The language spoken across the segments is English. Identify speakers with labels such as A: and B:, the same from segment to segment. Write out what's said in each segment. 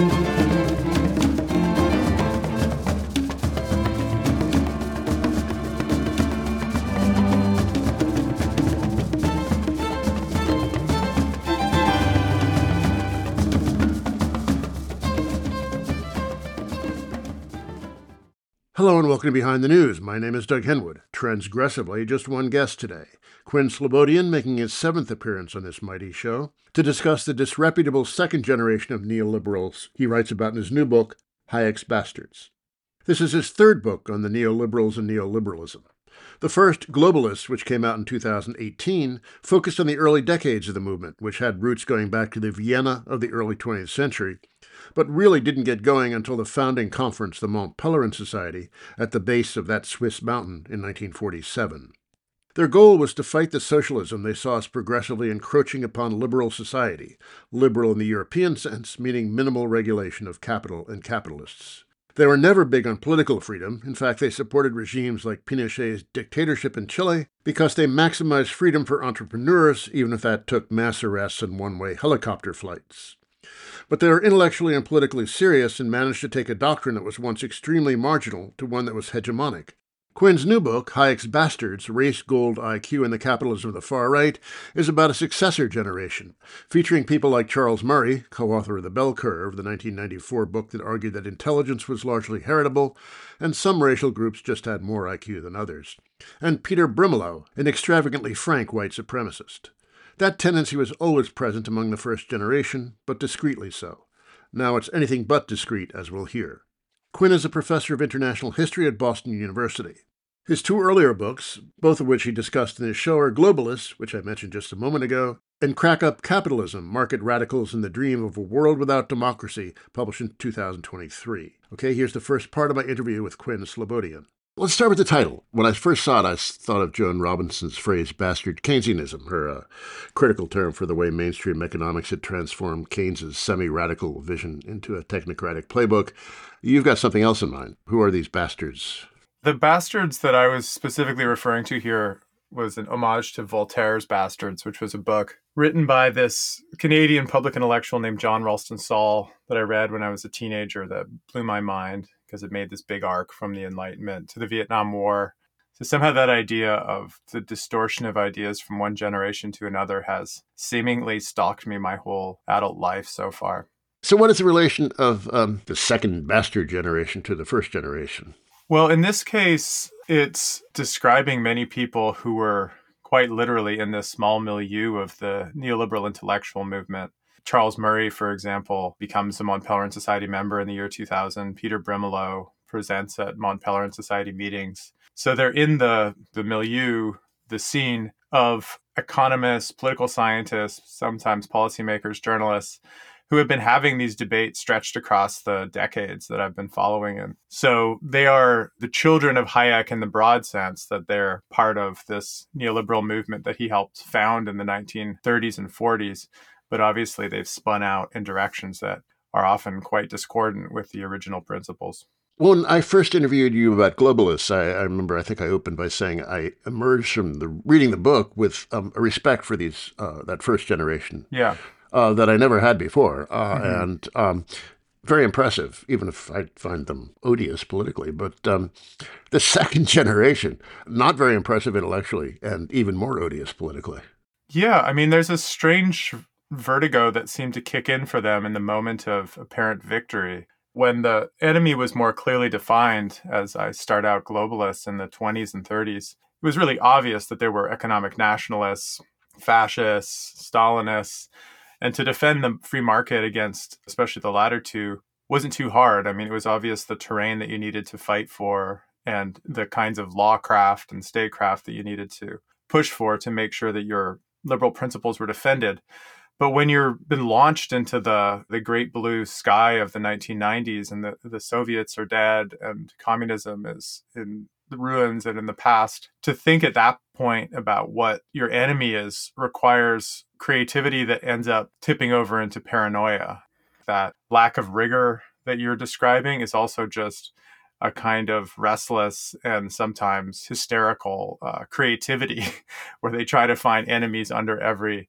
A: Hello and welcome to Behind the News. My name is Doug Henwood. Transgressively, just one guest today, Quinn Slobodian, making his 7th appearance on this mighty show, to discuss the disreputable second generation of neoliberals he writes about in his new book, Hayek's Bastards. This is his 3rd book on the neoliberals and neoliberalism. The first, Globalists, which came out in 2018, focused on the early decades of the movement, which had roots going back to the Vienna of the early 20th century, but really didn't get going until the founding conference, the Mont Pelerin Society, at the base of that Swiss mountain in 1947. Their goal was to fight the socialism they saw as progressively encroaching upon liberal society, liberal in the European sense, meaning minimal regulation of capital and capitalists. They were never big on political freedom. In fact, they supported regimes like Pinochet's dictatorship in Chile because they maximized freedom for entrepreneurs, even if that took mass arrests and one-way helicopter flights. But they were intellectually and politically serious and managed to take a doctrine that was once extremely marginal to one that was hegemonic. Quinn's new book, Hayek's Bastards, Race, Gold, IQ, and the Capitalism of the Far Right, is about a successor generation, featuring people like Charles Murray, co-author of The Bell Curve, the 1994 book that argued that intelligence was largely heritable, and some racial groups just had more IQ than others, and Peter Brimelow, an extravagantly frank white supremacist. That tendency was always present among the first generation, but discreetly so. Now it's anything but discreet, as we'll hear. Quinn is a professor of international history at Boston University. His 2 earlier books, both of which he discussed in his show, are Globalists, which I mentioned just a moment ago, and Crack Up Capitalism, Market Radicals and the Dream of a World Without Democracy, published in 2023. Okay, here's the first part of my interview with Quinn Slobodian. Let's start with the title. When I first saw it, I thought of Joan Robinson's phrase, bastard Keynesianism, her critical term for the way mainstream economics had transformed Keynes's semi-radical vision into a technocratic playbook. You've got something else in mind. Who are these bastards?
B: The bastards that I was specifically referring to here was an homage to Voltaire's Bastards, which was a book written by this Canadian public intellectual named John Ralston Saul that I read when I was a teenager that blew my mind because it made this big arc from the Enlightenment to the Vietnam War. So somehow that idea of the distortion of ideas from one generation to another has seemingly stalked me my whole adult life so far.
A: So what is the relation of the second bastard generation to the first generation?
B: Well, in this case, it's describing many people who were quite literally in this small milieu of the neoliberal intellectual movement. Charles Murray, for example, becomes a Mont Pelerin Society member in the year 2000. Peter Brimelow presents at Mont Pelerin Society meetings. So they're in the milieu, the scene of economists, political scientists, sometimes policymakers, journalists, who have been having these debates stretched across the decades that I've been following. And so they are the children of Hayek in the broad sense that they're part of this neoliberal movement that he helped found in the 1930s and 40s. But obviously they've spun out in directions that are often quite discordant with the original principles.
A: When I first interviewed you about Globalists, I remember, I think I opened by saying I emerged from reading the book with a respect for that first generation.
B: Yeah.
A: That I never had before. And very impressive, even if I find them odious politically. But the second generation, not very impressive intellectually and even more odious politically.
B: Yeah, I mean, there's a strange vertigo that seemed to kick in for them in the moment of apparent victory. When the enemy was more clearly defined, as I start out globalists in the 20s and 30s, it was really obvious that there were economic nationalists, fascists, Stalinists, and to defend the free market against, especially the latter two, wasn't too hard. I mean, it was obvious the terrain that you needed to fight for and the kinds of lawcraft and statecraft that you needed to push for to make sure that your liberal principles were defended. But when you've been launched into the great blue sky of the 1990s and the Soviets are dead and communism is in the ruins and in the past, to think at that point about what your enemy is requires creativity that ends up tipping over into paranoia. That lack of rigor that you're describing is also just a kind of restless and sometimes hysterical creativity where they try to find enemies under every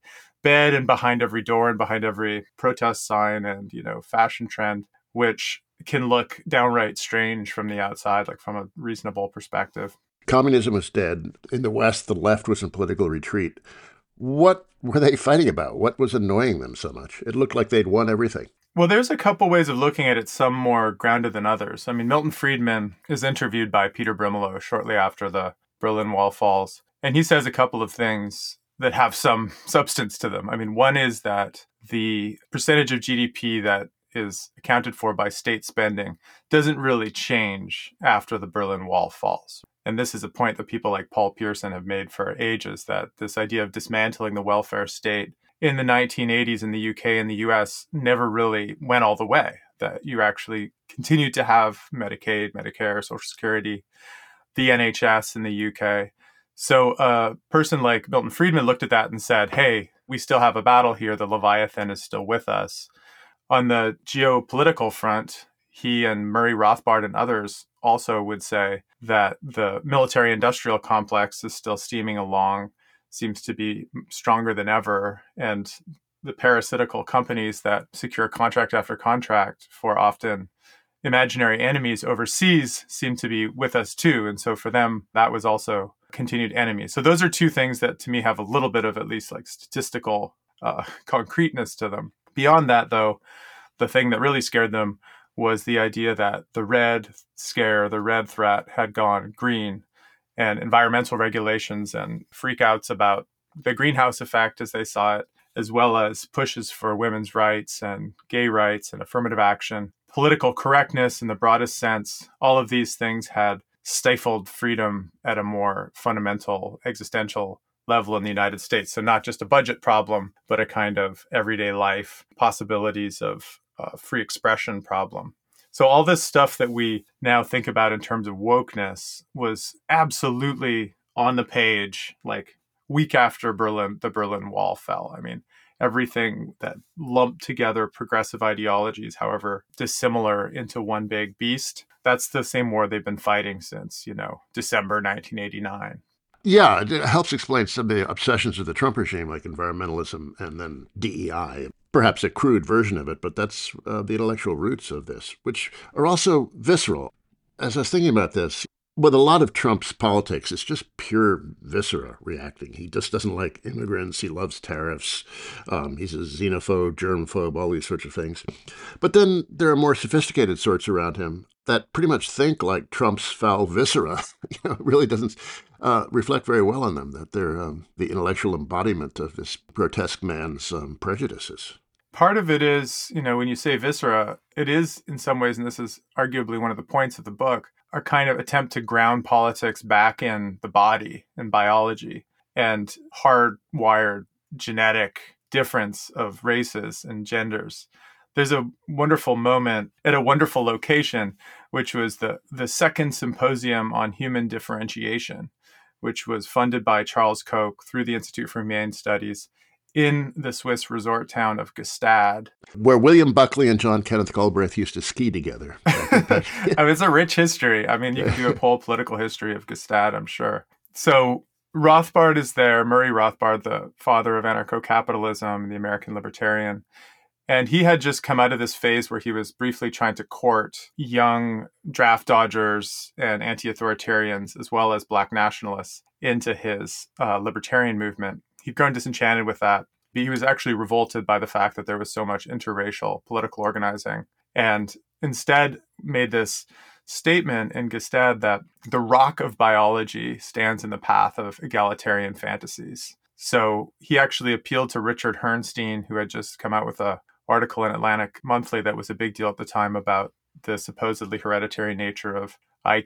B: bed and behind every door and behind every protest sign and, fashion trend, which can look downright strange from the outside, like from a reasonable perspective.
A: Communism was dead. In the West, the left was in political retreat. What were they fighting about? What was annoying them so much? It looked like they'd won everything.
B: Well, there's a couple ways of looking at it, some more grounded than others. I mean, Milton Friedman is interviewed by Peter Brimelow shortly after the Berlin Wall falls, and he says a couple of things that have some substance to them. I mean, one is that the percentage of GDP that is accounted for by state spending doesn't really change after the Berlin Wall falls. And this is a point that people like Paul Pierson have made for ages, that this idea of dismantling the welfare state in the 1980s in the UK and the US never really went all the way, that you actually continued to have Medicaid, Medicare, Social Security, the NHS in the UK. So a person like Milton Friedman looked at that and said, hey, we still have a battle here. The Leviathan is still with us. On the geopolitical front, he and Murray Rothbard and others also would say that the military-industrial complex is still steaming along, seems to be stronger than ever, and the parasitical companies that secure contract after contract for often imaginary enemies overseas seem to be with us too. And so for them, that was also continued enemy. So those are two things that to me have a little bit of at least like statistical concreteness to them. Beyond that, though, the thing that really scared them was the idea that the red scare, the red threat had gone green, and environmental regulations and freakouts about the greenhouse effect as they saw it, as well as pushes for women's rights and gay rights and affirmative action, political correctness in the broadest sense. All of these things had stifled freedom at a more fundamental existential level in the United States. So not just a budget problem, but a kind of everyday life possibilities of free expression problem. So all this stuff that we now think about in terms of wokeness was absolutely on the page, like week after the Berlin Wall fell. I mean, everything that lumped together progressive ideologies, however dissimilar, into one big beast, that's the same war they've been fighting since, December 1989.
A: Yeah, it helps explain some of the obsessions of the Trump regime, like environmentalism and then DEI. Perhaps a crude version of it, but that's the intellectual roots of this, which are also visceral. As I was thinking about this, with a lot of Trump's politics, it's just pure viscera reacting. He just doesn't like immigrants. He loves tariffs. He's a xenophobe, germphobe, all these sorts of things. But then there are more sophisticated sorts around him that pretty much think like Trump's foul viscera. It really doesn't reflect very well on them, that they're the intellectual embodiment of this grotesque man's prejudices.
B: Part of it is, when you say viscera, it is in some ways, and this is arguably one of the points of the book, a kind of attempt to ground politics back in the body and biology and hardwired genetic difference of races and genders. There's a wonderful moment at a wonderful location, which was the second symposium on human differentiation, which was funded by Charles Koch through the Institute for Humane Studies in the Swiss resort town of Gstaad.
A: Where William Buckley and John Kenneth Galbraith used to ski together.
B: I mean, it's a rich history. I mean, you can do a whole political history of Gstaad, I'm sure. So Rothbard is there, Murray Rothbard, the father of anarcho-capitalism, the American libertarian. And he had just come out of this phase where he was briefly trying to court young draft dodgers and anti-authoritarians, as well as Black nationalists, into his libertarian movement. He'd grown disenchanted with that. He was actually revolted by the fact that there was so much interracial political organizing, and instead made this statement in Gstaad that the rock of biology stands in the path of egalitarian fantasies. So he actually appealed to Richard Herrnstein, who had just come out with an article in Atlantic Monthly that was a big deal at the time about the supposedly hereditary nature of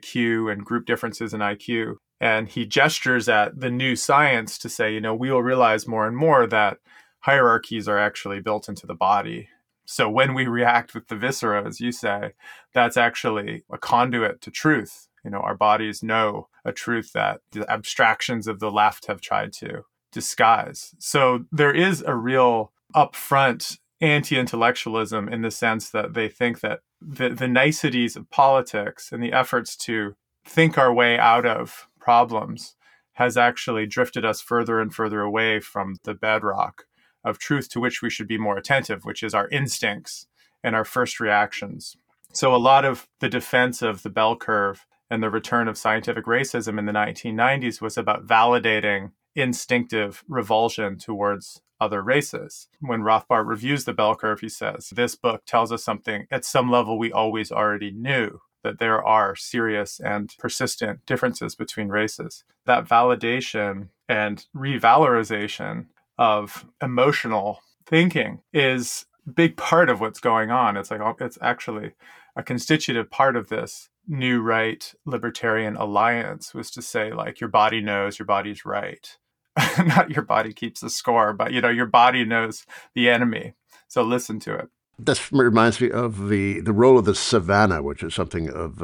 B: IQ and group differences in IQ. And he gestures at the new science to say, we will realize more and more that hierarchies are actually built into the body. So when we react with the viscera, as you say, that's actually a conduit to truth. Our bodies know a truth that the abstractions of the left have tried to disguise. So there is a real upfront anti-intellectualism in the sense that they think that the niceties of politics and the efforts to think our way out of problems has actually drifted us further and further away from the bedrock of truth to which we should be more attentive, which is our instincts and our first reactions. So a lot of the defense of the bell curve and the return of scientific racism in the 1990s was about validating instinctive revulsion towards other races. When Rothbard reviews the bell curve, he says, this book tells us something at some level we always already knew, that there are serious and persistent differences between races. That validation and revalorization of emotional thinking is a big part of what's going on. It's actually a constitutive part of this new right libertarian alliance, was to say, like, your body knows your body's right. Not your body keeps the score, but your body knows the enemy. So listen to it.
A: That reminds me of the role of the savannah, which is something of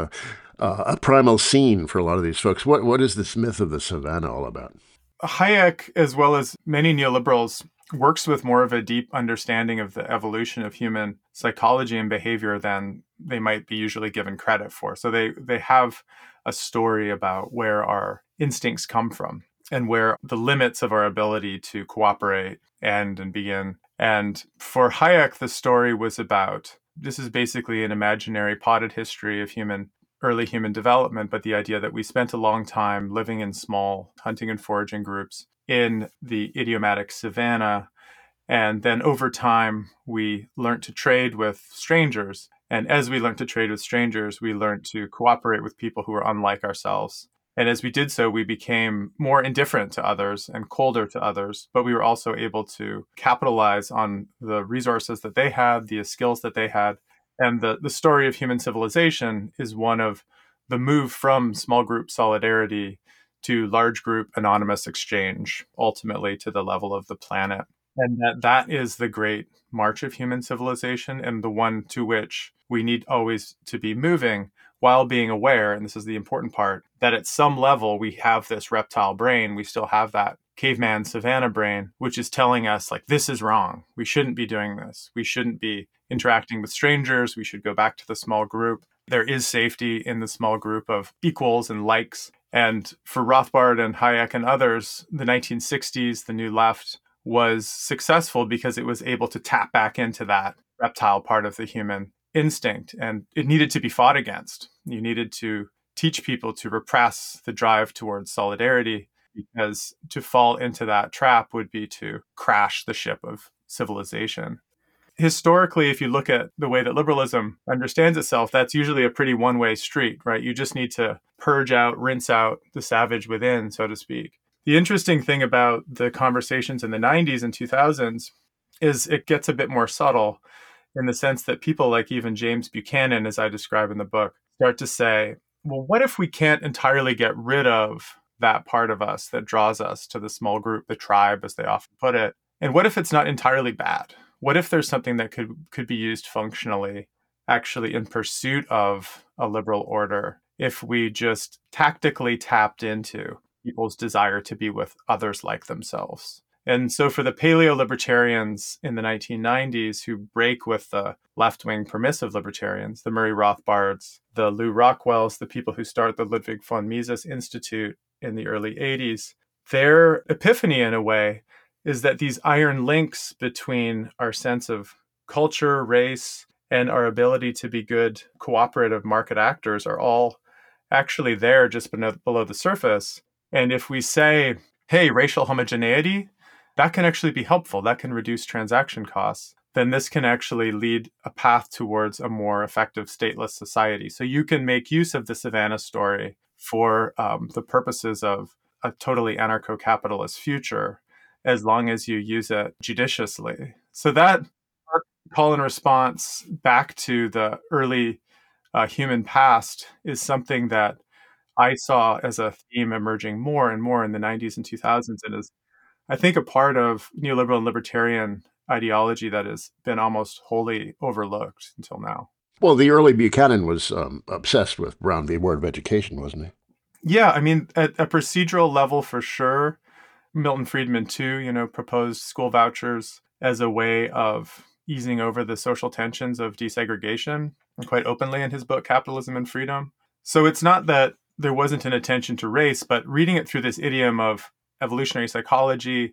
A: a primal scene for a lot of these folks. What is this myth of the savannah all about?
B: Hayek, as well as many neoliberals, works with more of a deep understanding of the evolution of human psychology and behavior than they might be usually given credit for. So they have a story about where our instincts come from and where the limits of our ability to cooperate end and begin. And for Hayek, the story was about, this is basically an imaginary potted history of early human development, but the idea that we spent a long time living in small hunting and foraging groups in the idiomatic savannah. And then over time, we learned to trade with strangers. And as we learned to trade with strangers, we learned to cooperate with people who were unlike ourselves. And as we did so, we became more indifferent to others and colder to others, but we were also able to capitalize on the resources that they had, the skills that they had. And the story of human civilization is one of the move from small group solidarity to large group anonymous exchange, ultimately to the level of the planet. And that is the great march of human civilization, and the one to which we need always to be moving, while being aware, and this is the important part, that at some level we have this reptile brain, we still have that caveman savannah brain, which is telling us, like, this is wrong. We shouldn't be doing this. We shouldn't be interacting with strangers. We should go back to the small group. There is safety in the small group of equals and likes. And for Rothbard and Hayek and others, the 1960s, the New Left, was successful because it was able to tap back into that reptile part of the human instinct, and it needed to be fought against. You needed to teach people to repress the drive towards solidarity, because to fall into that trap would be to crash the ship of civilization. Historically, if you look at the way that liberalism understands itself, that's usually a pretty one-way street, right? You just need to purge out, rinse out the savage within, so to speak. The interesting thing about the conversations in the 90s and 2000s is it gets a bit more subtle, in the sense that people like even James Buchanan, as I describe in the book, start to say, well, what if we can't entirely get rid of that part of us that draws us to the small group, the tribe, as they often put it? And what if it's not entirely bad? What if there's something that could be used functionally, actually in pursuit of a liberal order, if we just tactically tapped into people's desire to be with others like themselves? And so for the paleo-libertarians in the 1990s who break with the left-wing permissive libertarians, the Murray Rothbards, the Lew Rockwells, the people who start the Ludwig von Mises Institute in the early 80s, their epiphany in a way is that these iron links between our sense of culture, race, and our ability to be good cooperative market actors are all actually there just below the surface. And if we say, hey, racial homogeneity, that can actually be helpful. That can reduce transaction costs. Then this can actually lead a path towards a more effective stateless society. So you can make use of the Savannah story for the purposes of a totally anarcho-capitalist future, as long as you use it judiciously. So that call and response back to the early human past is something that I saw as a theme emerging more and more in the 90s and 2000s, and is, I think, a part of neoliberal and libertarian ideology that has been almost wholly overlooked until now.
A: Well, the early Buchanan was obsessed with Brown v. Board of Education, wasn't he?
B: Yeah, I mean, at a procedural level, for sure. Milton Friedman, too, proposed school vouchers as a way of easing over the social tensions of desegregation, and quite openly in his book, Capitalism and Freedom. So it's not that there wasn't an attention to race, but reading it through this idiom of evolutionary psychology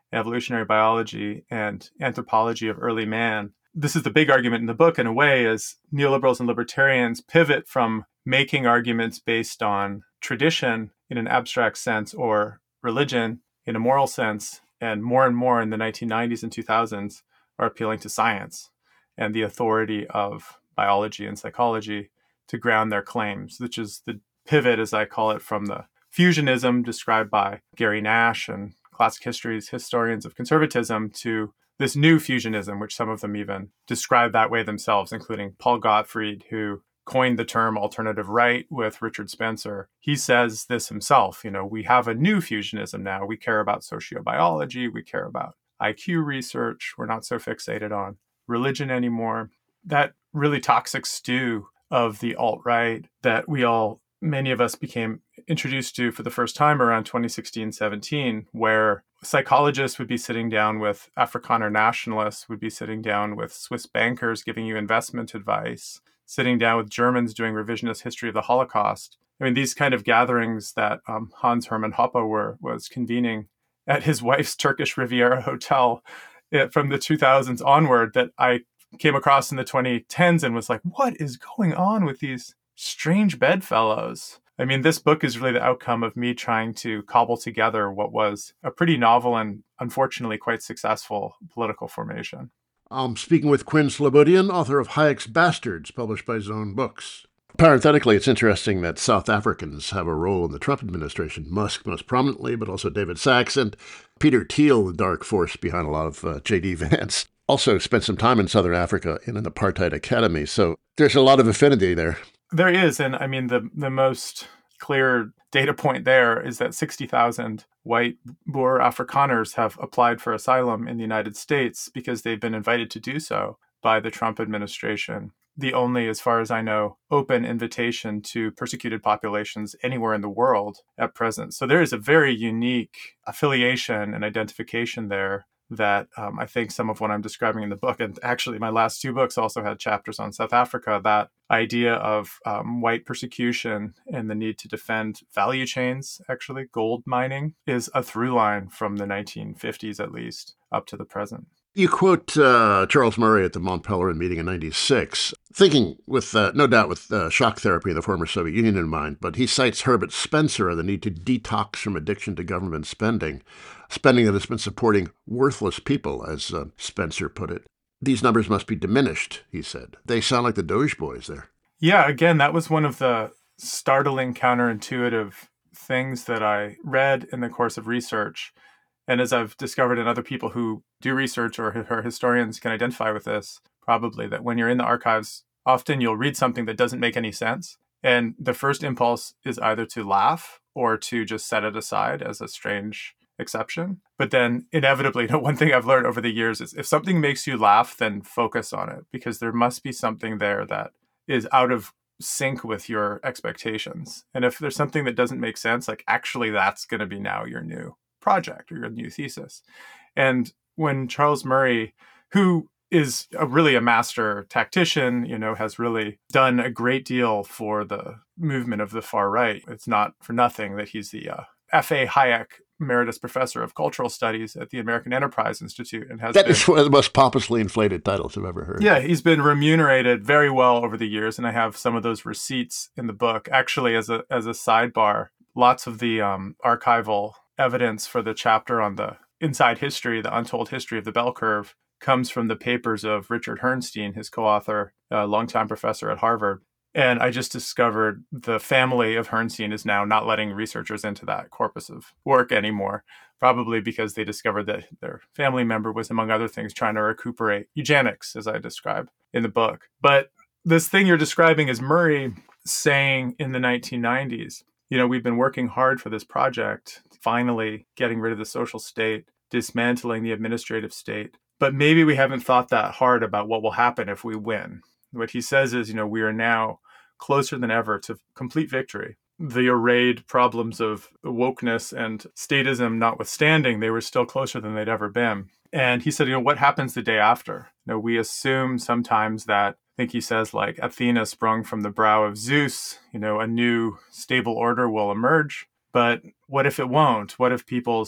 B: evolutionary biology and anthropology of early man. This is the big argument in the book, in a way, as neoliberals and libertarians pivot from making arguments based on tradition in an abstract sense or religion in a moral sense, and more in the 1990s and 2000s are appealing to science and the authority of biology and psychology to ground their claims, which is the pivot, as I call it, from the fusionism described by Gary Nash and classic history's historians of conservatism to this new fusionism, which some of them even describe that way themselves, including Paul Gottfried, who coined the term alternative right with Richard Spencer. He says this himself, we have a new fusionism now. We care about sociobiology. We care about IQ research. We're not so fixated on religion anymore. That really toxic stew of the alt-right that many of us became introduced to for the first time around 2016-17, where psychologists would be sitting down with Afrikaner nationalists, would be sitting down with Swiss bankers giving you investment advice, sitting down with Germans doing revisionist history of the Holocaust. I mean, these kind of gatherings that Hans Hermann Hoppe was convening at his wife's Turkish Riviera hotel from the 2000s onward, that I came across in the 2010s and was like, what is going on with these strange bedfellows? I mean, this book is really the outcome of me trying to cobble together what was a pretty novel and unfortunately quite successful political formation.
A: I'm speaking with Quinn Slobodian, author of Hayek's Bastards, published by Zone Books. Parenthetically, it's interesting that South Africans have a role in the Trump administration, Musk most prominently, but also David Sachs and Peter Thiel, the dark force behind a lot of J.D. Vance. Also spent some time in Southern Africa in an apartheid academy, so there's a lot of affinity there.
B: There is, and I mean, the most clear data point there is that 60,000 white Boer Afrikaners have applied for asylum in the United States because they've been invited to do so by the Trump administration. The only, as far as I know, open invitation to persecuted populations anywhere in the world at present. So there is a very unique affiliation and identification there that I think some of what I'm describing in the book, and actually my last two books also had chapters on South Africa, that idea of white persecution and the need to defend value chains, actually gold mining, is a through line from the 1950s at least up to the present.
A: You quote Charles Murray at the Mont Pelerin meeting in '96, thinking with, no doubt, with shock therapy in the former Soviet Union in mind, but he cites Herbert Spencer and the need to detox from addiction to government spending that has been supporting worthless people, as Spencer put it. These numbers must be diminished, he said. They sound like the Doge Boys there.
B: Yeah, again, that was one of the startling counterintuitive things that I read in the course of research. And as I've discovered in other people who do research or historians can identify with this, probably, that when you're in the archives, often you'll read something that doesn't make any sense. And the first impulse is either to laugh or to just set it aside as a strange exception. But then inevitably, one thing I've learned over the years is if something makes you laugh, then focus on it, because there must be something there that is out of sync with your expectations. And if there's something that doesn't make sense, like actually that's going to be now your new project or your new thesis. And when Charles Murray, who is really a master tactician, has really done a great deal for the movement of the far right. It's not for nothing that he's the F.A. Hayek Emeritus Professor of Cultural Studies at the American Enterprise Institute. And is
A: one of the most pompously inflated titles I've ever heard.
B: Yeah, he's been remunerated very well over the years, and I have some of those receipts in the book. Actually, as a sidebar, lots of the archival evidence for the chapter on the inside history, the untold history of the bell curve, comes from the papers of Richard Herrnstein, his co-author, a longtime professor at Harvard. And I just discovered the family of Herrnstein is now not letting researchers into that corpus of work anymore, probably because they discovered that their family member was, among other things, trying to recuperate eugenics, as I describe in the book. But this thing you're describing is Murray saying in the 1990s, we've been working hard for this project, finally getting rid of the social state, dismantling the administrative state. But maybe we haven't thought that hard about what will happen if we win. What he says is, we are now closer than ever to complete victory. The arrayed problems of wokeness and statism notwithstanding, they were still closer than they'd ever been. And he said, what happens the day after? We assume sometimes that, I think he says, like Athena sprung from the brow of Zeus, a new stable order will emerge. But what if it won't? What if people's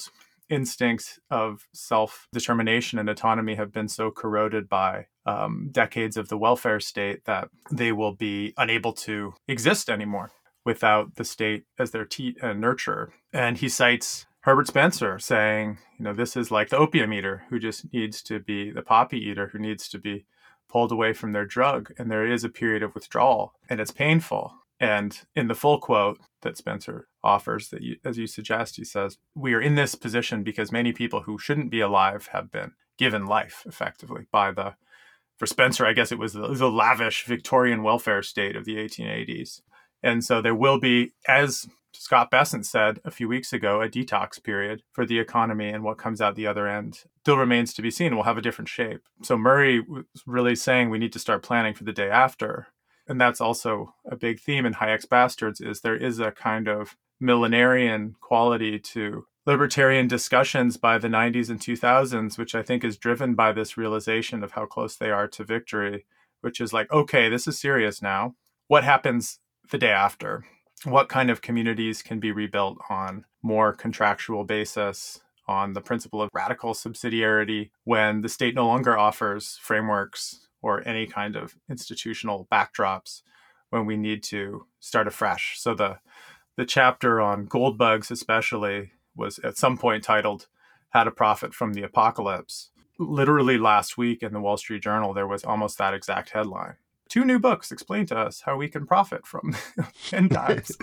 B: instincts of self-determination and autonomy have been so corroded by decades of the welfare state that they will be unable to exist anymore without the state as their nurturer. And he cites Herbert Spencer saying, this is like the opium eater who just needs to be the poppy eater who needs to be pulled away from their drug. And there is a period of withdrawal and it's painful. And in the full quote that Spencer offers, that as you suggest, he says, we are in this position because many people who shouldn't be alive have been given life effectively by for Spencer, I guess it was the lavish Victorian welfare state of the 1880s. And so there will be, as Scott Bessent said a few weeks ago, a detox period for the economy, and what comes out the other end still remains to be seen. Will have a different shape. So Murray was really saying we need to start planning for the day after. And that's also a big theme in Hayek's Bastards, is there is a kind of millenarian quality to libertarian discussions by the 90s and 2000s, which I think is driven by this realization of how close they are to victory, which is like, okay, this is serious now. What happens the day after? What kind of communities can be rebuilt on more contractual basis, on the principle of radical subsidiarity, when the state no longer offers frameworks or any kind of institutional backdrops, when we need to start afresh? So the chapter on gold bugs especially was at some point titled How to Profit from the Apocalypse. Literally last week in the Wall Street Journal, there was almost that exact headline. 2 new books explain to us how we can profit from end times.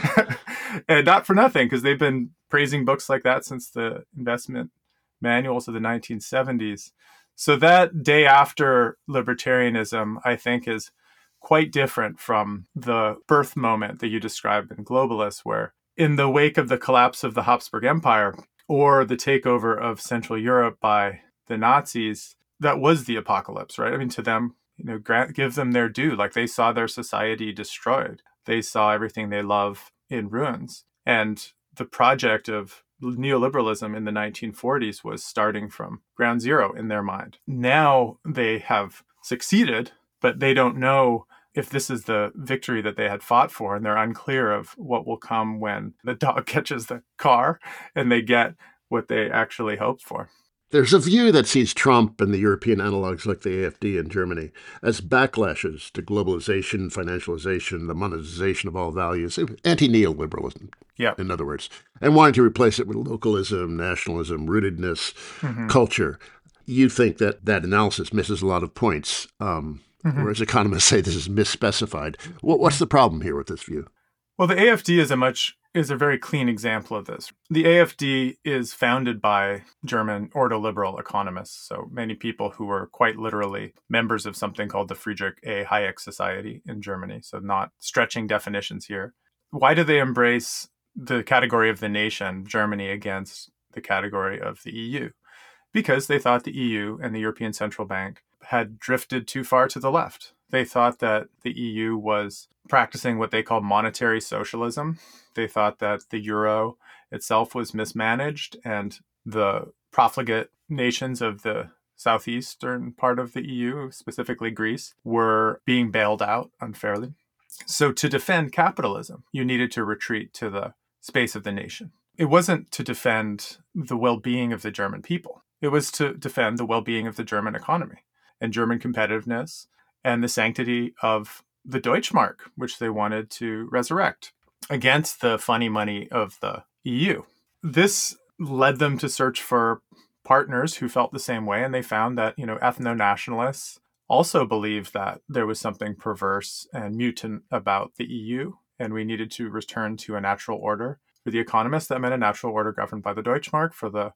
B: And not for nothing, because they've been praising books like that since the investment manuals of the 1970s. So that day after libertarianism, I think, is quite different from the birth moment that you described in Globalists, where in the wake of the collapse of the Habsburg Empire or the takeover of Central Europe by the Nazis, that was the apocalypse, right? I mean, to them, give them their due. Like, they saw their society destroyed. They saw everything they love in ruins. And the project of neoliberalism in the 1940s was starting from ground zero in their mind. Now they have succeeded, but they don't know if this is the victory that they had fought for, and they're unclear of what will come when the dog catches the car and they get what they actually hoped for.
A: There's a view that sees Trump and the European analogs like the AfD in Germany as backlashes to globalization, financialization, the monetization of all values, anti-neoliberalism, in other words, and wanting to replace it with localism, nationalism, rootedness, culture. You think that analysis misses a lot of points, whereas economists say this is misspecified. What's the problem here with this view?
B: Well, the AfD is a very clean example of this. The AfD is founded by German ordoliberal economists, so many people who were quite literally members of something called the Friedrich A. Hayek Society in Germany, so not stretching definitions here. Why do they embrace the category of the nation, Germany, against the category of the EU? Because they thought the EU and the European Central Bank had drifted too far to the left. They thought that the EU was practicing what they call monetary socialism. They thought that the euro itself was mismanaged, and the profligate nations of the southeastern part of the EU, specifically Greece, were being bailed out unfairly. So to defend capitalism, you needed to retreat to the space of the nation. It wasn't to defend the well-being of the German people. It was to defend the well-being of the German economy and German competitiveness and the sanctity of the Deutschmark, which they wanted to resurrect against the funny money of the EU. This led them to search for partners who felt the same way, and they found that, ethno-nationalists also believed that there was something perverse and mutant about the EU, and we needed to return to a natural order. For the economists, that meant a natural order governed by the Deutschmark. For the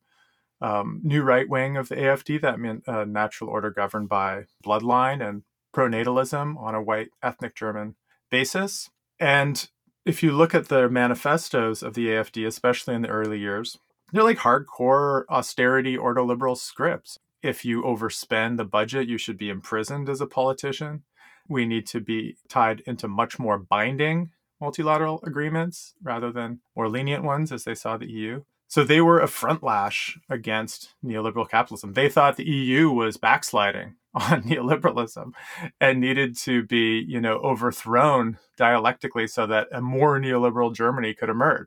B: new right wing of the AfD, that meant a natural order governed by bloodline and pronatalism on a white ethnic German basis. And if you look at the manifestos of the AfD, especially in the early years, they're like hardcore austerity ordoliberal scripts. If you overspend the budget, you should be imprisoned as a politician. We need to be tied into much more binding multilateral agreements rather than more lenient ones, as they saw the EU. So they were a front lash against neoliberal capitalism. They thought the EU was backsliding on neoliberalism and needed to be, overthrown dialectically so that a more neoliberal Germany could emerge.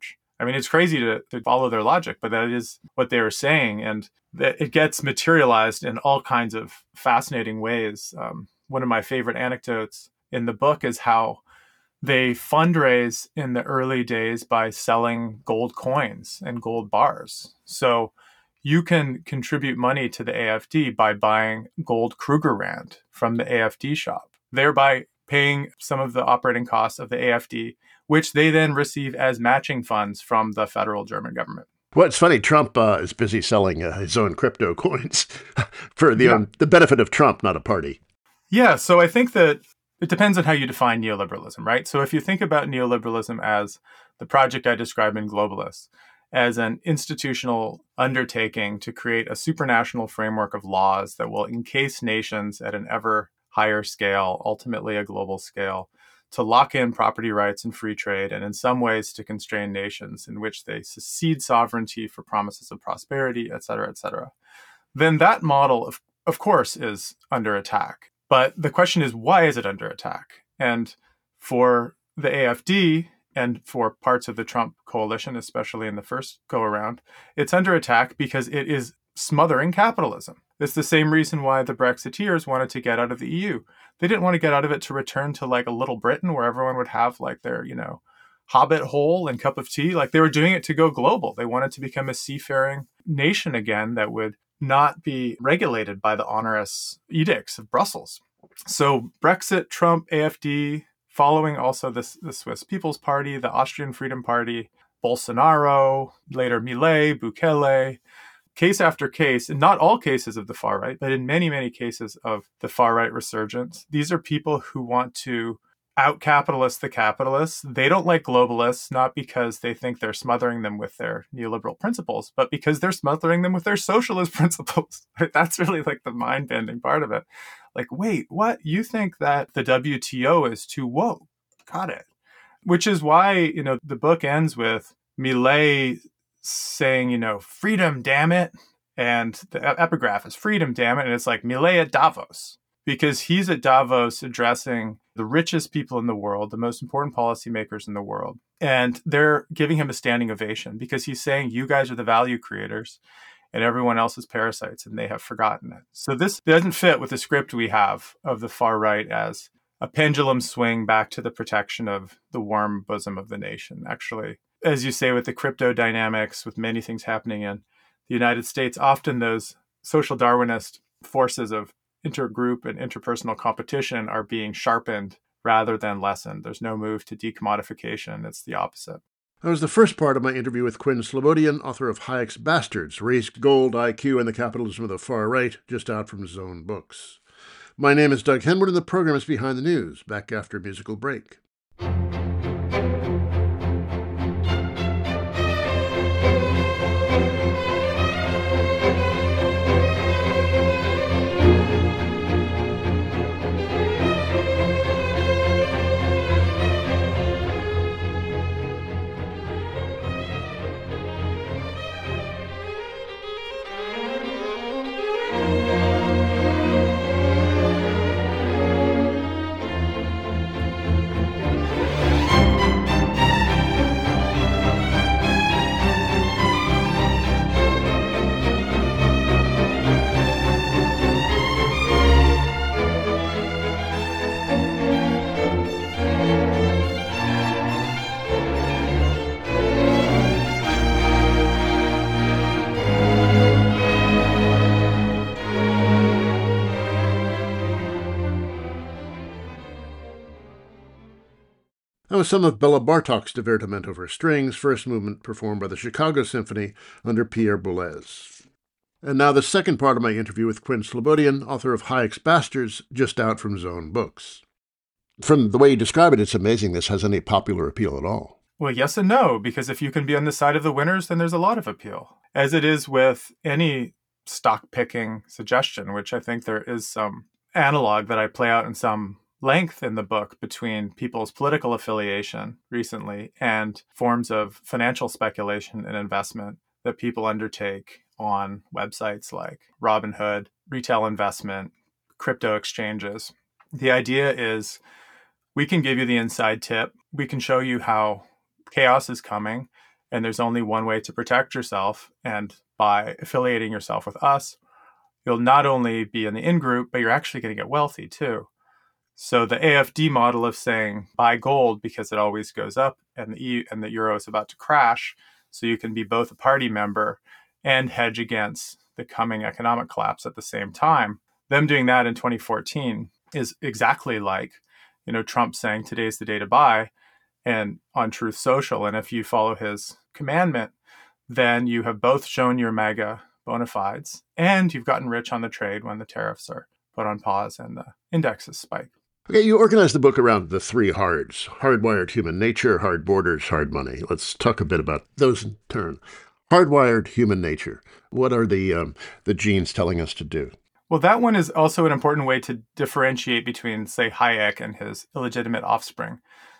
B: I mean, it's crazy to follow their logic, but that is what they were saying. And that it gets materialized in all kinds of fascinating ways. One of my favorite anecdotes in the book is how they fundraise in the early days by selling gold coins and gold bars. So you can contribute money to the AFD by buying gold Krugerrand from the AFD shop, thereby paying some of the operating costs of the AFD, which they then receive as matching funds from the federal German government.
A: Well, it's funny. Trump is busy selling his own crypto coins for the benefit of Trump, not a party.
B: Yeah, so I think that it depends on how you define neoliberalism, right? So if you think about neoliberalism as the project I describe in Globalists, as an institutional undertaking to create a supranational framework of laws that will encase nations at an ever higher scale, ultimately a global scale, to lock in property rights and free trade, and in some ways to constrain nations in which they secede sovereignty for promises of prosperity, et cetera, then that model, of course, is under attack. But the question is, why is it under attack? And for the AFD and for parts of the Trump coalition, especially in the first go-around, it's under attack because it is smothering capitalism. It's the same reason why the Brexiteers wanted to get out of the EU. They didn't want to get out of it to return to like a little Britain where everyone would have like their, hobbit hole and cup of tea. Like they were doing it to go global. They wanted to become a seafaring nation again that would not be regulated by the onerous edicts of Brussels. So Brexit, Trump, AFD, following also the Swiss People's Party, the Austrian Freedom Party, Bolsonaro, later Milei, Bukele, case after case, and not all cases of the far right, but in many, many cases of the far right resurgence, these are people who want to out-capitalist the capitalists. They don't like globalists, not because they think they're smothering them with their neoliberal principles, but because they're smothering them with their socialist principles. That's really like the mind-bending part of it. Like, wait, what? You think that the WTO is too woke? Got it. Which is why, the book ends with Milei saying, freedom, damn it. And the epigraph is freedom, damn it. And it's like Milei at Davos, because he's at Davos addressing the richest people in the world, the most important policymakers in the world. And they're giving him a standing ovation because he's saying, you guys are the value creators and everyone else is parasites, and they have forgotten it. So this doesn't fit with the script we have of the far right as a pendulum swing back to the protection of the warm bosom of the nation. Actually, as you say, with the crypto dynamics, with many things happening in the United States, often those social Darwinist forces of intergroup and interpersonal competition are being sharpened rather than lessened. There's no move to decommodification. It's the opposite.
A: That was the first part of my interview with Quinn Slobodian, author of Hayek's Bastards, Raised Gold, IQ, and the Capitalism of the Far Right, just out from Zone Books. My name is Doug Henwood, and the program is Behind the News, back after a musical break. That was some of Bela Bartok's Divertimento for Strings, first movement performed by the Chicago Symphony under Pierre Boulez. And now the second part of my interview with Quinn Slobodian, author of Hayek's Bastards, just out from Zone Books. From the way you describe it, it's amazing this has any popular appeal at all.
B: Well, yes and no, because if you can be on the side of the winners, then there's a lot of appeal. As it is with any stock-picking suggestion, which I think there is some analog that I play out in some length in the book between people's political affiliation recently and forms of financial speculation and investment that people undertake on websites like Robinhood, retail investment, crypto exchanges. The idea is we can give you the inside tip. We can show you how chaos is coming, and there's only one way to protect yourself. And by affiliating yourself with us, you'll not only be in the in-group, but you're actually going to get wealthy too. So the AFD model of saying buy gold because it always goes up and the euro is about to crash, so you can be both a party member and hedge against the coming economic collapse at the same time. Them doing that in 2014 is exactly like, Trump saying today's the day to buy and on Truth Social. And if you follow his commandment, then you have both shown your MAGA bona fides and you've gotten rich on the trade when the tariffs are put on pause and the indexes spike.
A: Okay, you organized the book around the three hards: hardwired human nature, hard borders, hard money. Let's talk a bit about those in turn. Hardwired human nature. What are the genes telling us to do?
B: Well, that one is also an important way to differentiate between, say, Hayek and his illegitimate offspring.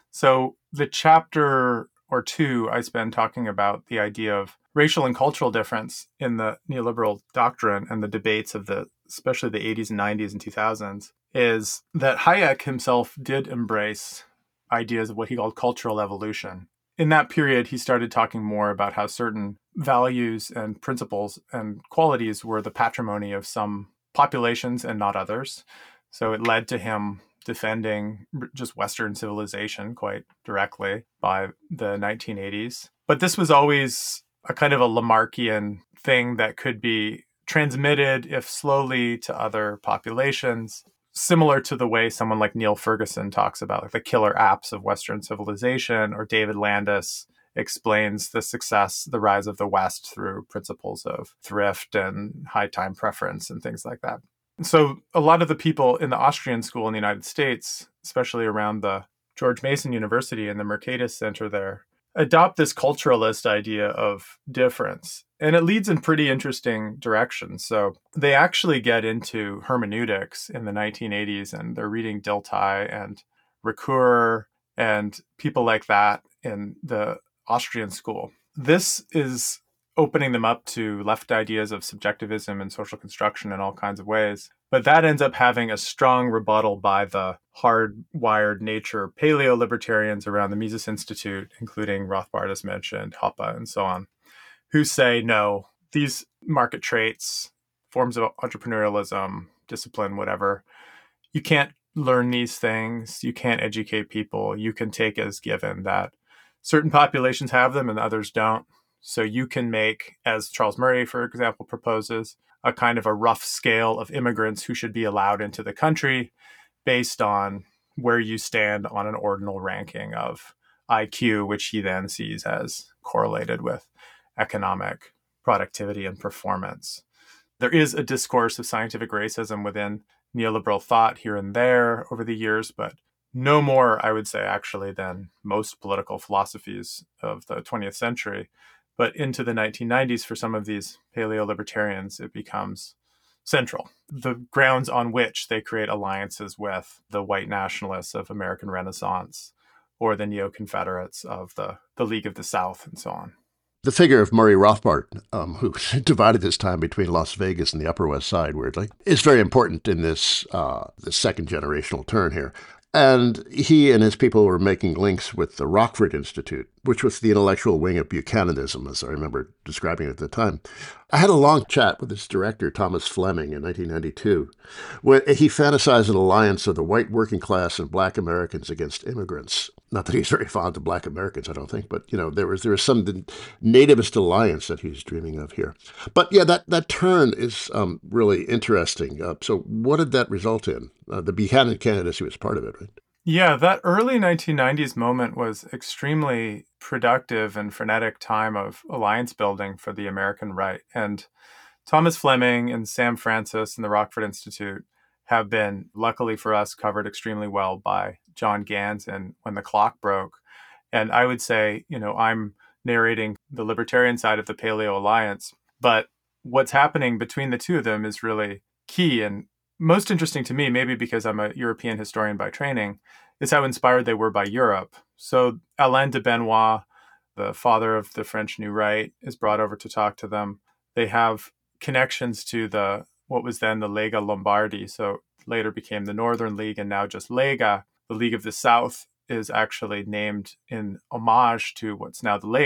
B: So the chapter or two I spend talking about the idea of racial and cultural difference in the neoliberal doctrine and the debates of especially the 80s and 90s and 2000s, is that Hayek himself did embrace ideas of what he called cultural evolution. In that period, he started talking more about how certain values and principles and qualities were the patrimony of some populations and not others. So it led to him defending just Western civilization quite directly by the 1980s. But this was always a kind of a Lamarckian thing that could be transmitted, if slowly, to other populations, similar to the way someone like Neil Ferguson talks about like the killer apps of Western civilization, or David Landis explains the rise of the West through principles of thrift and high time preference and things like that. So a lot of the people in the Austrian school in the United States, especially around the George Mason University and the Mercatus Center there, adopt this culturalist idea of difference. And it leads in pretty interesting directions. So they actually get into hermeneutics in the 1980s, and they're reading Dilthey and Ricoeur and people like that in the Austrian school. This is opening them up to left ideas of subjectivism and social construction in all kinds of ways. But that ends up having a strong rebuttal by the hardwired nature paleo-libertarians around the Mises Institute, including Rothbard, as mentioned, Hoppe, and so on, who say, no, these market traits, forms of entrepreneurialism, discipline, whatever, you can't learn these things. You can't educate people. You can take as given that certain populations have them and others don't. So you can make, as Charles Murray, for example, proposes, a kind of a rough scale of immigrants who should be allowed into the country based on where you stand on an ordinal ranking of IQ, which he then sees as correlated with economic productivity and performance. There is a discourse of scientific racism within neoliberal thought here and there over the years, but no more, I would say, actually, than most political philosophies of the 20th century. But into the 1990s, for some of these paleo-libertarians, it becomes central. The grounds on which they create alliances with the white nationalists of American Renaissance or the neo-Confederates of the League of the South and so on.
A: The figure of Murray Rothbard, who divided his time between Las Vegas and the Upper West Side, weirdly, is very important in this second generational turn here. And he and his people were making links with the Rockford Institute, which was the intellectual wing of Buchananism, as I remember describing it at the time. I had a long chat with its director, Thomas Fleming, in 1992, where he fantasized an alliance of the white working class and black Americans against immigrants. Not that he's very fond of black Americans, I don't think, but, there was some nativist alliance that he's dreaming of here. But, yeah, that turn is really interesting. So what did that result in? The Buchanan candidacy was part of it, right?
B: Yeah, that early 1990s moment was extremely productive and frenetic time of alliance building for the American right. And Thomas Fleming and Sam Francis and the Rockford Institute have been, luckily for us, covered extremely well by John Gans and When the Clock Broke. And I would say, I'm narrating the libertarian side of the Paleo Alliance, but what's happening between the two of them is really key. And most interesting to me, maybe because I'm a European historian by training, is how inspired they were by Europe. So Alain de Benoit, the father of the French New Right, is brought over to talk to them. They have connections to what was then the Lega Lombardi, so later became the Northern League and now just Lega. The League of the South is actually named in homage to what's now the Lega,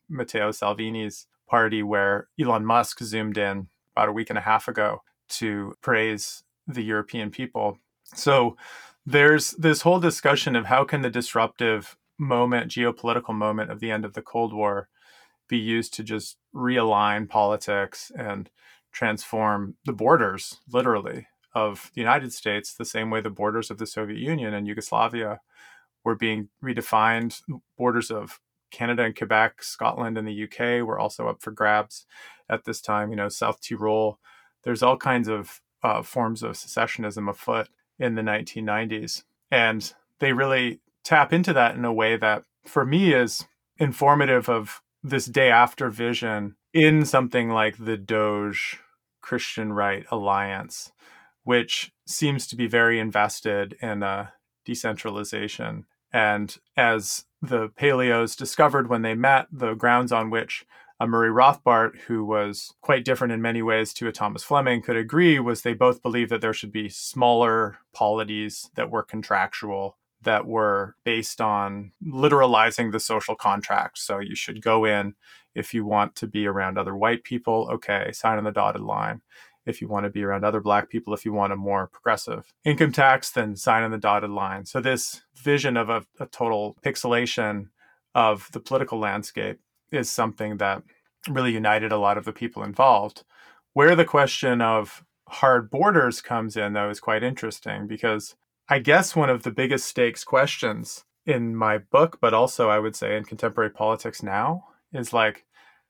B: Matteo Salvini's party, where Elon Musk zoomed in about a week and a half ago to praise the European people. So there's this whole discussion of how can the disruptive moment, geopolitical moment of the end of the Cold War be used to just realign politics and transform the borders, literally, of the United States, the same way the borders of the Soviet Union and Yugoslavia were being redefined. Borders of Canada and Quebec, Scotland and the UK were also up for grabs at this time. South Tyrol. There's all kinds of forms of secessionism afoot in the 1990s. And they really tap into that in a way that, for me, is informative of this day after vision in something like the Doge Christian Right Alliance, which seems to be very invested in decentralization. And as the paleos discovered when they met, the grounds on which Murray Rothbard, who was quite different in many ways to a Thomas Fleming, could agree was they both believed that there should be smaller polities that were contractual, that were based on literalizing the social contract. So you should go in if you want to be around other white people, okay, sign on the dotted line. If you want to be around other Black people, if you want a more progressive income tax, then sign on the dotted line. So this vision of a total pixelation of the political landscape is something that really united a lot of the people involved. Where the question of hard borders comes in, though, is quite interesting, because I guess one of the biggest stakes questions in my book, but also I would say in contemporary politics now, is like,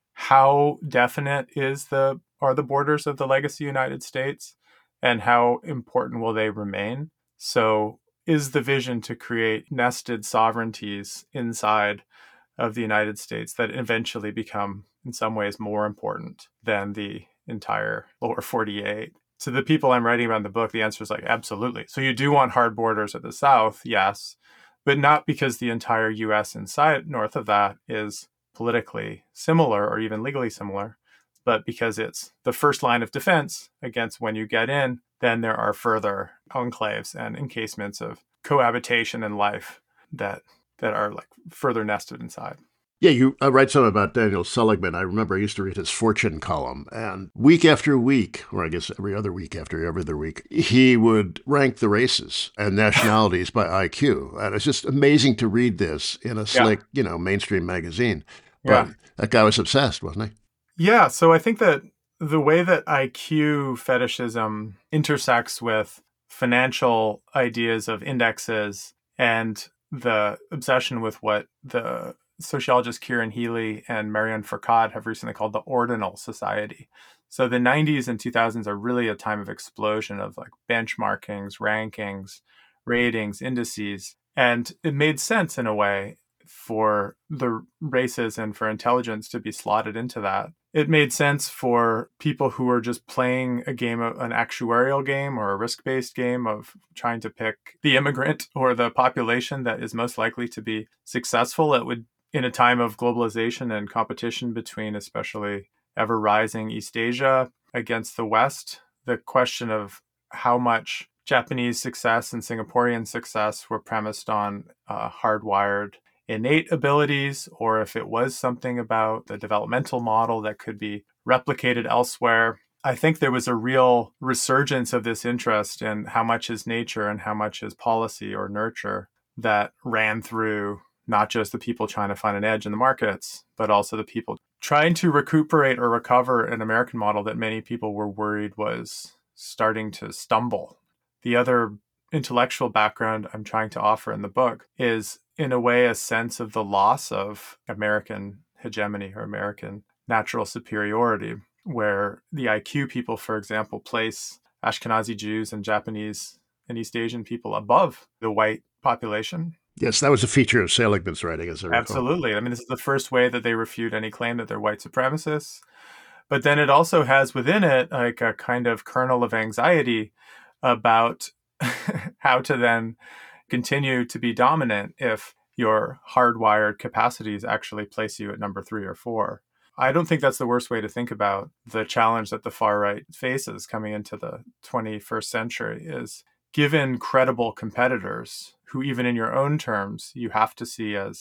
B: how definite are the borders of the legacy United States, and how important will they remain? So is the vision to create nested sovereignties inside of the United States that eventually become in some ways more important than the entire lower 48? To the people I'm writing about in the book, the answer is like, absolutely. So you do want hard borders at the South, yes, but not because the entire US inside north of that is politically similar or even legally similar, but because it's the first line of defense against when you get in, then there are further enclaves and encasements of cohabitation and life that are like further nested inside.
A: Yeah, you write something about Daniel Seligman. I remember I used to read his Fortune column, and week after week, or I guess every other week after every other week, he would rank the races and nationalities by IQ. And it's just amazing to read this in a slick, mainstream magazine. But that guy was obsessed, wasn't
B: he? Yeah, so I think that the way that IQ fetishism intersects with financial ideas of indexes and the obsession with what the sociologists Kieran Healy and Marianne Fourcade have recently called the ordinal society. So the 90s and 2000s are really a time of explosion of like benchmarkings, rankings, ratings, indices. And it made sense in a way for the races and for intelligence to be slotted into that. It made sense for people who are just playing a game, an actuarial game or a risk-based game of trying to pick the immigrant or the population that is most likely to be successful. It would, in a time of globalization and competition between especially ever-rising East Asia against the West, the question of how much Japanese success and Singaporean success were premised on hardwired innate abilities, or if it was something about the developmental model that could be replicated elsewhere. I think there was a real resurgence of this interest in how much is nature and how much is policy or nurture that ran through not just the people trying to find an edge in the markets, but also the people trying to recuperate or recover an American model that many people were worried was starting to stumble. The other intellectual background I'm trying to offer in the book is, in a way, a sense of the loss of American hegemony or American natural superiority, where the IQ people, for example, place Ashkenazi Jews and Japanese and East Asian people above the white population.
A: Yes, that was a feature of Seligman's writing, as I recall.
B: Absolutely. I mean, this is the first way that they refute any claim that they're white supremacists. But then it also has within it like a kind of kernel of anxiety about how to then continue to be dominant if your hardwired capacities actually place you at number 3 or 4. I don't think that's the worst way to think about the challenge that the far right faces coming into the 21st century is, given credible competitors who, even in your own terms, you have to see as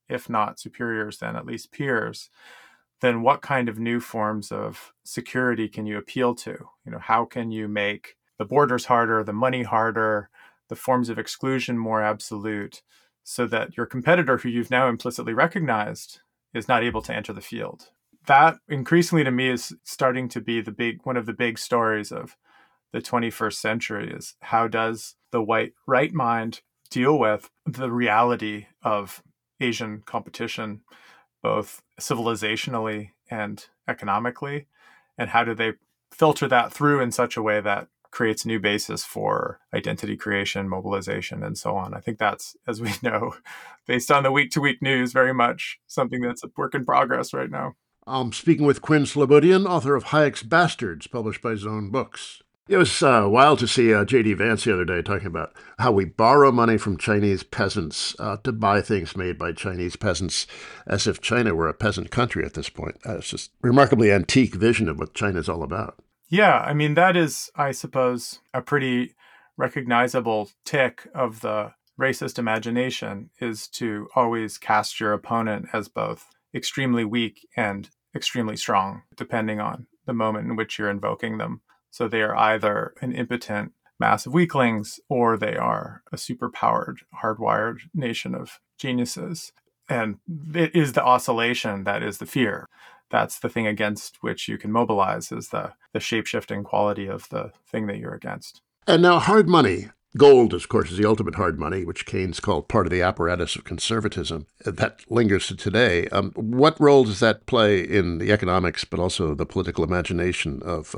B: if not superiors, then at least peers, then what kind of new forms of security can you appeal to? How can you make the borders harder, the money harder, the forms of exclusion more absolute, so that your competitor, who you've now implicitly recognized, is not able to enter the field? That increasingly to me is starting to be one of the big stories of the 21st century, is how does the white right mind deal with the reality of Asian competition, both civilizationally and economically, and how do they filter that through in such a way that creates a new basis for identity creation, mobilization, and so on. I think that's, as we know, based on the week-to-week news, very much something that's a work in progress right now.
A: I'm speaking with Quinn Slobodian, author of Hayek's Bastards, published by Zone Books. It was wild to see J.D. Vance the other day talking about how we borrow money from Chinese peasants to buy things made by Chinese peasants, as if China were a peasant country at this point. It's just a remarkably antique vision of what China's all about.
B: Yeah, I mean, that is, I suppose, a pretty recognizable tick of the racist imagination, is to always cast your opponent as both extremely weak and extremely strong, depending on the moment in which you're invoking them. So they are either an impotent mass of weaklings, or they are a superpowered, hardwired nation of geniuses. And it is the oscillation that is the fear. That's the thing against which you can mobilize, is the shape-shifting quality of the thing that you're against.
A: And now hard money. Gold, of course, is the ultimate hard money, which Keynes called part of the apparatus of conservatism. That lingers to today. What role does that play in the economics, but also the political imagination of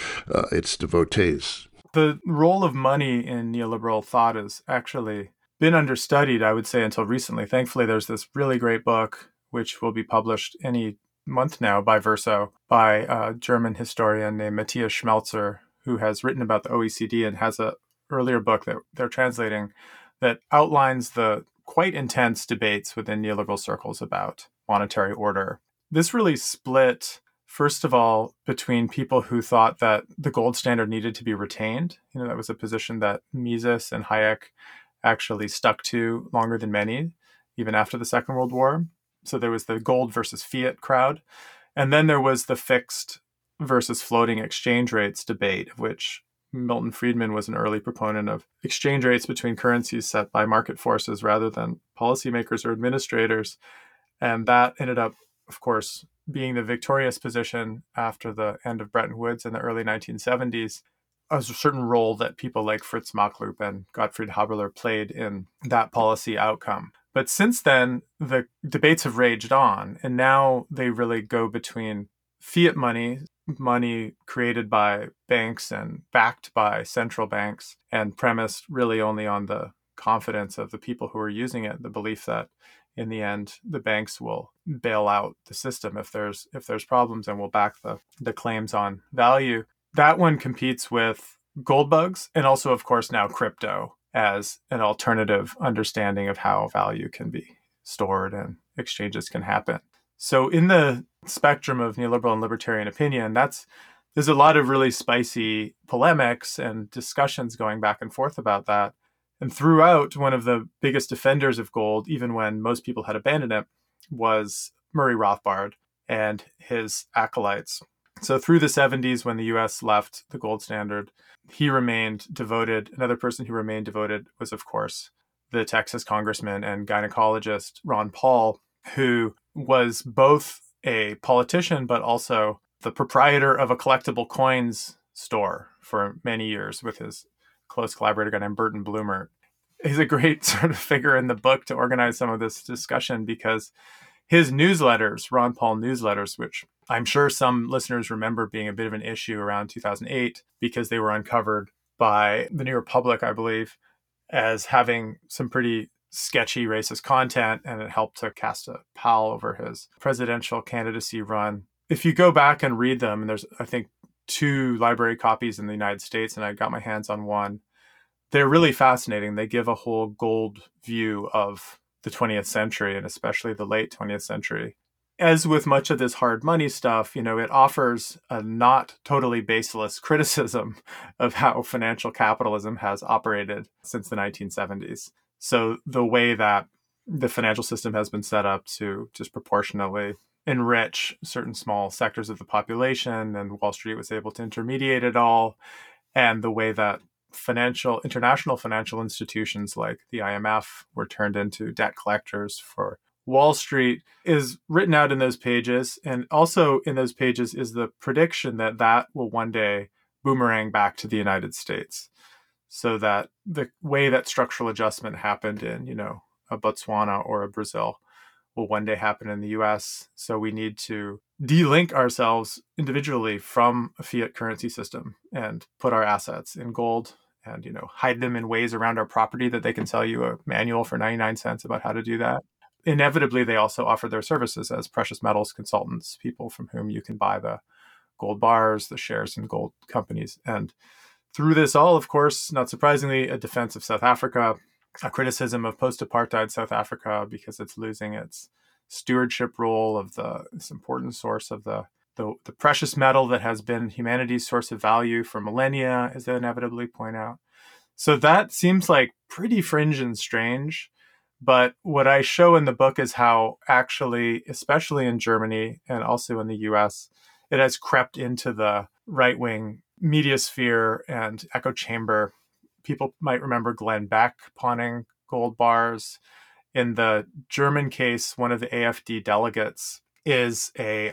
A: its devotees?
B: The role of money in neoliberal thought has actually been understudied, I would say, until recently. Thankfully, there's this really great book, which will be published any month now by Verso, by a German historian named Matthias Schmelzer, who has written about the OECD and has a earlier book that they're translating that outlines the quite intense debates within neoliberal circles about monetary order. This really split, first of all, between people who thought that the gold standard needed to be retained. That was a position that Mises and Hayek actually stuck to longer than many, even after the Second World War. So there was the gold versus fiat crowd. And then there was the fixed versus floating exchange rates debate, of which Milton Friedman was an early proponent of exchange rates between currencies set by market forces rather than policymakers or administrators. And that ended up, of course, being the victorious position after the end of Bretton Woods in the early 1970s. A certain role that people like Fritz Machlup and Gottfried Haberler played in that policy outcome. But since then, the debates have raged on, and now they really go between fiat money created by banks and backed by central banks, and premised really only on the confidence of the people who are using it, the belief that in the end the banks will bail out the system if there's problems, and will back the claims on value. That one competes with gold bugs, and also, of course, now crypto as an alternative understanding of how value can be stored and exchanges can happen. So in the spectrum of neoliberal and libertarian opinion, there's a lot of really spicy polemics and discussions going back and forth about that. And throughout, one of the biggest defenders of gold, even when most people had abandoned it, was Murray Rothbard and his acolytes. So through the 70s, when the US left the gold standard, he remained devoted. Another person who remained devoted was, of course, the Texas congressman and gynecologist Ron Paul, who was both a politician, but also the proprietor of a collectible coins store for many years with his close collaborator guy named Burton Bloomer. He's a great sort of figure in the book to organize some of this discussion, because his newsletters, Ron Paul newsletters, which I'm sure some listeners remember being a bit of an issue around 2008 because they were uncovered by the New Republic, I believe, as having some pretty sketchy racist content, and it helped to cast a pall over his presidential candidacy run. If you go back and read them, and there's, I think, 2 library copies in the United States, and I got my hands on one, they're really fascinating. They give a whole gold view of the 20th century, and especially the late 20th century. As with much of this hard money stuff, it offers a not totally baseless criticism of how financial capitalism has operated since the 1970s. So the way that the financial system has been set up to disproportionately enrich certain small sectors of the population, and Wall Street was able to intermediate it all. And the way that international financial institutions like the IMF were turned into debt collectors for Wall Street is written out in those pages. And also in those pages is the prediction that that will one day boomerang back to the United States. So that the way that structural adjustment happened in, a Botswana or a Brazil will one day happen in the US. So we need to de-link ourselves individually from a fiat currency system and put our assets in gold and, hide them in ways around our property that they can sell you a manual for 99 cents about how to do that. Inevitably, they also offer their services as precious metals consultants, people from whom you can buy the gold bars, the shares in gold companies. And through this all, of course, not surprisingly, a defense of South Africa, a criticism of post-apartheid South Africa because it's losing its stewardship role of this important source of the precious metal that has been humanity's source of value for millennia, as they inevitably point out. So that seems like pretty fringe and strange. But what I show in the book is how actually, especially in Germany and also in the US, it has crept into the right-wing media sphere and echo chamber. People might remember Glenn Beck pawning gold bars. In the German case, one of the AfD delegates is a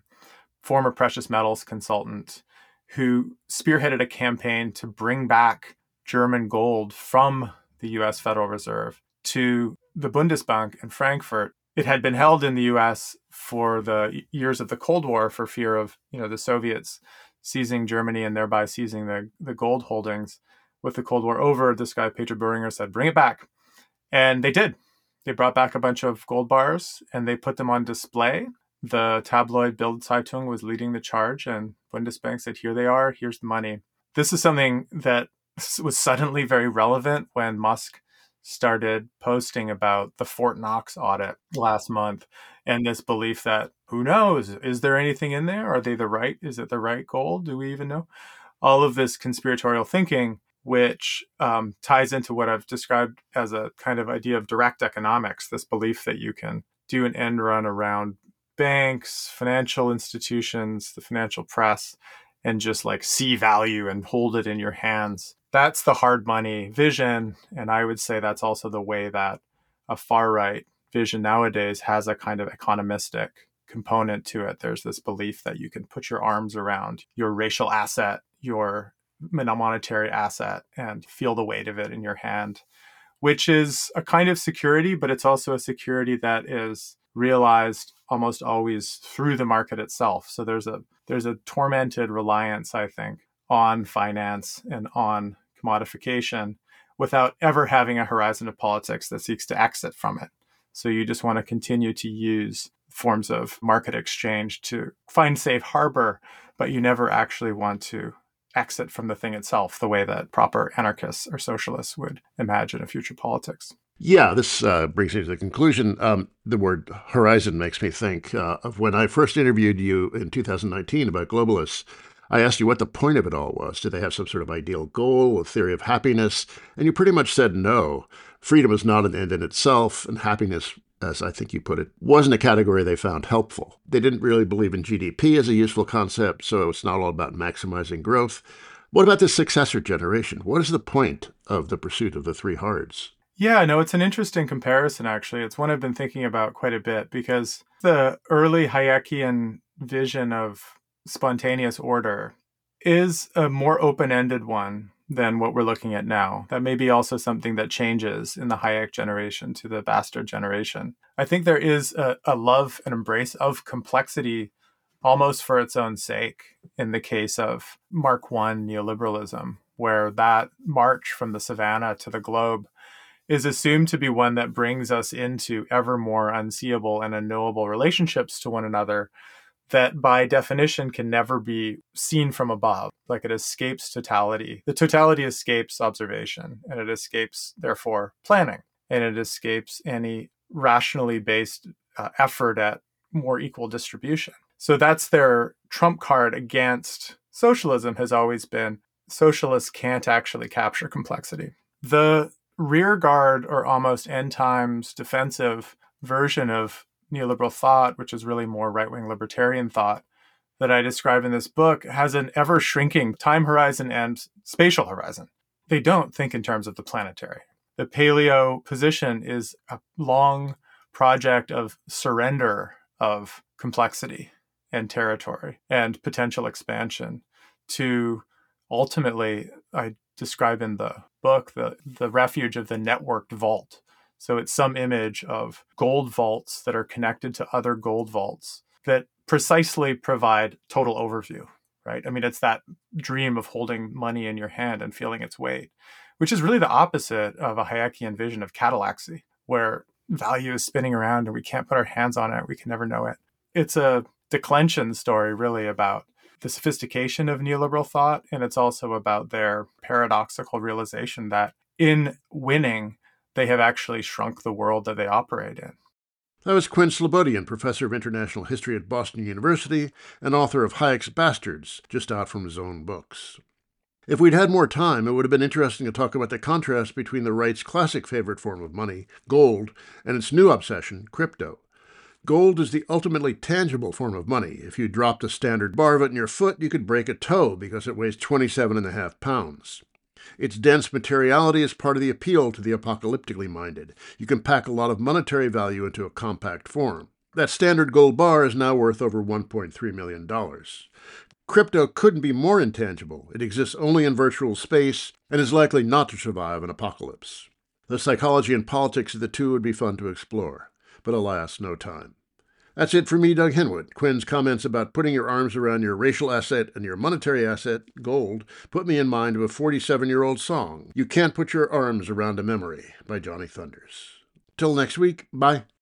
B: former precious metals consultant who spearheaded a campaign to bring back German gold from the US Federal Reserve to the Bundesbank in Frankfurt. It had been held in the US for the years of the Cold War for fear of, the Soviets seizing Germany and thereby seizing the gold holdings. With the Cold War over, this guy, Peter Boehringer, said, bring it back. And they did. They brought back a bunch of gold bars and they put them on display. The tabloid Bild Zeitung was leading the charge, and Bundesbank said, here they are, here's the money. This is something that was suddenly very relevant when Musk started posting about the Fort Knox audit last month and this belief that, who knows, is there anything in there? Are they the right? Is it the right gold? Do we even know? All of this conspiratorial thinking, which ties into what I've described as a kind of idea of direct economics, this belief that you can do an end run around banks, financial institutions, the financial press, and just like see value and hold it in your hands. That's the hard money vision. And I would say that's also the way that a far right vision nowadays has a kind of economistic component to it. There's this belief that you can put your arms around your racial asset, your monetary asset, and feel the weight of it in your hand, which is a kind of security, but it's also a security that is realized almost always through the market itself. So there's a tormented reliance, I think, on finance and on commodification without ever having a horizon of politics that seeks to exit from it. So you just want to continue to use forms of market exchange to find safe harbor, but you never actually want to exit from the thing itself the way that proper anarchists or socialists would imagine a future politics.
A: Yeah, this brings me to the conclusion. The word horizon makes me think of when I first interviewed you in 2019 about globalists. I asked you what the point of it all was. Did they have some sort of ideal goal, a theory of happiness? And you pretty much said no. Freedom is not an end in itself, and happiness, as I think you put it, wasn't a category they found helpful. They didn't really believe in GDP as a useful concept, so it's not all about maximizing growth. What about the successor generation? What is the point of the pursuit of the three hards?
B: Yeah, no, it's an interesting comparison, actually. It's one I've been thinking about quite a bit because the early Hayekian vision of spontaneous order is a more open-ended one than what we're looking at now. That may be also something that changes in the Hayek generation to the Bastard generation. I think there is a love and embrace of complexity almost for its own sake in the case of Mark I neoliberalism, where that march from the savannah to the globe is assumed to be one that brings us into ever more unseeable and unknowable relationships to one another that by definition can never be seen from above. Like it escapes totality. The totality escapes observation, and it escapes, therefore, planning, and it escapes any rationally based effort at more equal distribution. So that's their trump card against socialism, has always been socialists can't actually capture complexity. The rearguard or almost end times defensive version of neoliberal thought, which is really more right-wing libertarian thought that I describe in this book, has an ever-shrinking time horizon and spatial horizon. They don't think in terms of the planetary. The paleo position is a long project of surrender of complexity and territory and potential expansion to ultimately, I describe in the book, the refuge of the networked vault. So it's some image of gold vaults that are connected to other gold vaults that precisely provide total overview, right? I mean, it's that dream of holding money in your hand and feeling its weight, which is really the opposite of a Hayekian vision of catalaxy, where value is spinning around and we can't put our hands on it. We can never know it. It's a declension story, really, about the sophistication of neoliberal thought. And it's also about their paradoxical realization that in winning, they have actually shrunk the world that they operate in.
A: That was Quinn Slobodian, professor of international history at Boston University and author of Hayek's Bastards, just out from his own books. If we'd had more time, it would have been interesting to talk about the contrast between the right's classic favorite form of money, gold, and its new obsession, crypto. Gold is the ultimately tangible form of money. If you dropped a standard bar of it in your foot, you could break a toe because it weighs 27.5 pounds. Its dense materiality is part of the appeal to the apocalyptically minded. You can pack a lot of monetary value into a compact form. That standard gold bar is now worth over $1.3 million. Crypto couldn't be more intangible. It exists only in virtual space and is likely not to survive an apocalypse. The psychology and politics of the two would be fun to explore, but alas, no time. That's it for me, Doug Henwood. Quinn's comments about putting your arms around your racial asset and your monetary asset, gold, put me in mind of a 47-year-old song, You Can't Put Your Arms Around a Memory, by Johnny Thunders. Till next week, bye.